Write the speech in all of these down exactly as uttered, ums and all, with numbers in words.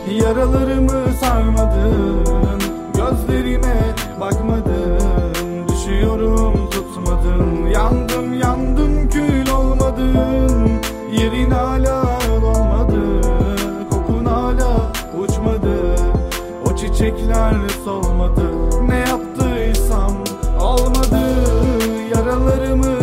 Yaralarımı sarmadın, gözlerime bakmadın. Düşüyorum tutmadın, yandım yandım kül olmadın. Yerin hala dolmadı, kokun hala uçmadı. O çiçekler solmadı, ne yaptıysam olmadı. Yaralarımı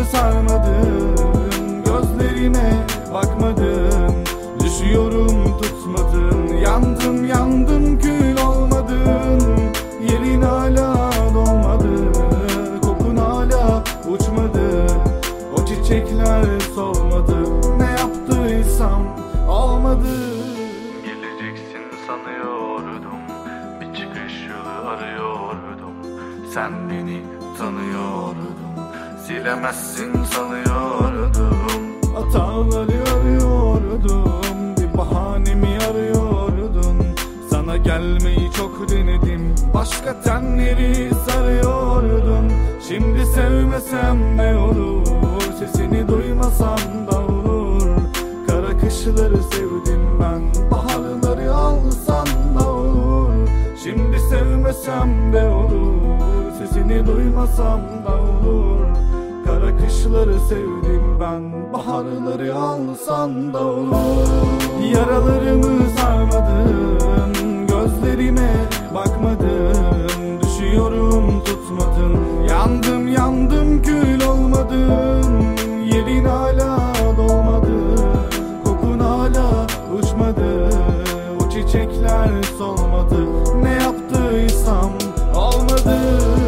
sarmadın, gözlerime bakmadın. Düşüyorum tutmadın, yandım yandım kül olmadın. Yerin hala dolmadı, kokun hala uçmadı. O çiçekler solmadı, ne yaptıysam olmadı. Geleceksin sanıyordum, bir çıkış yolu arıyordum. Sen beni tanıyordun, silemezsin sanıyordum. Hataları arıyordum, bir bahanemi arıyordun. Sana gelmeyi çok denedim, başka tenleri sarıyordun. Şimdi sevmesem ne olur, sesini duymasam da olur. Kara kışları sevdim ben, baharları alsan da olur. Şimdi sevmesem de olur, sesini duymasam da olur. Kara kışları sevdim ben, baharları alsan da olur. Yaralarımı sarmadın, gözlerime bakmadın. Düşüyorum tutmadın, yandım yandım kül olmadın. Yerin hala dolmadı, kokun hala uçmadı. O çiçekler solmadı, ne yaptıysam olmadı.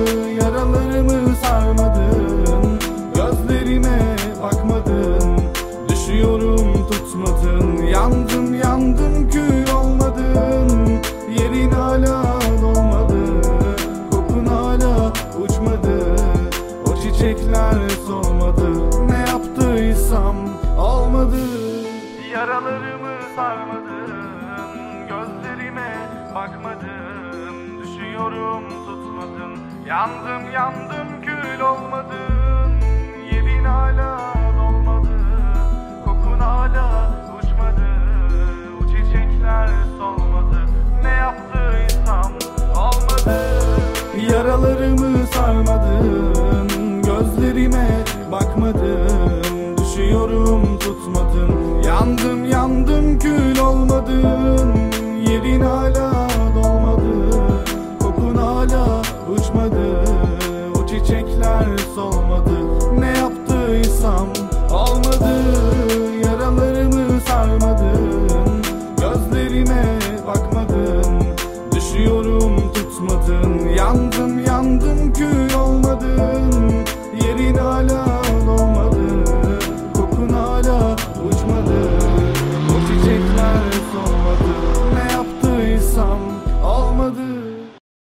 Yaralarımı sarmadın, gözlerime bakmadın. Düşüyorum tutmadın, yandım yandım kül olmadın. Yerin hala dolmadı, kokun hala uçmadı. O çiçekler solmadı, ne yaptıysam olmadı. Yaralarımı sarmadın, gözlerime bakmadın. Düşüyorum tutmadın, yandım yandım kül olmadın. Yerin hala dolmadı, kokun hala uçmadı. O çiçekler solmadı, ne yaptıysam olmadı. Yaralarımı sarmadın, gözlerime bakmadın. Düşüyorum tutmadın, yandım yandım kül olmadın. Yerin hala dolmadı, kokun hala uçmadı. O çiçekler solmadı, ne yaptıysam olmadı. Yaralarımı sarmadın, gözlerime bakmadın. Düşüyorum tutmadın, yandım yandım kül olmadın. Yerin hala